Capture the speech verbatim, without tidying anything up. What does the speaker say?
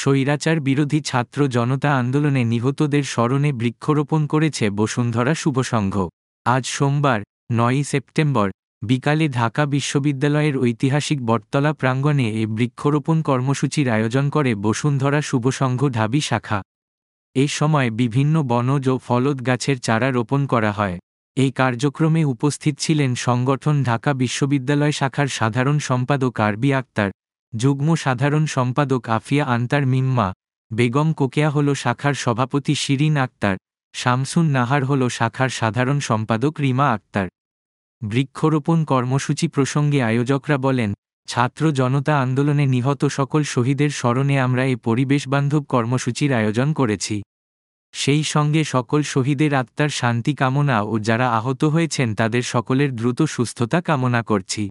স্বৈরাচার বিরোধী ছাত্র জনতা আন্দোলনে নিহতদের স্মরণে বৃক্ষরোপণ করেছে বসুন্ধরা শুভসংঘ। আজ সোমবার নয়ই সেপ্টেম্বর বিকালে ঢাকা বিশ্ববিদ্যালয়ের ঐতিহাসিক বটতলা প্রাঙ্গণে এ বৃক্ষরোপণ কর্মসূচির আয়োজন করে বসুন্ধরা শুভসংঘ ঢাবি শাখা। এই সময় বিভিন্ন বনজ ও ফলদ গাছের চারা রোপণ করা হয়। এই কার্যক্রমে উপস্থিত ছিলেন সংগঠন ঢাকা বিশ্ববিদ্যালয় শাখার সাধারণ সম্পাদক আরবি আক্তার, যুগ্ম সাধারণ সম্পাদক আফিয়া আনতার মিম্মা, বেগম কোকেয়া হল শাখার সভাপতি শিরিন আক্তার, শামসুন নাহার হল শাখার সাধারণ সম্পাদক রিমা আক্তার। বৃক্ষরোপণ কর্মসূচি প্রসঙ্গে আয়োজকরা বলেন, ছাত্র জনতা আন্দোলনে নিহত সকল শহীদের স্মরণে আমরা এ পরিবেশবান্ধব কর্মসূচির আয়োজন করেছি। সেই সঙ্গে সকল শহীদের আত্মার শান্তি কামনা ও যারা আহত হয়েছেন তাদের সকলের দ্রুত সুস্থতা কামনা করছি।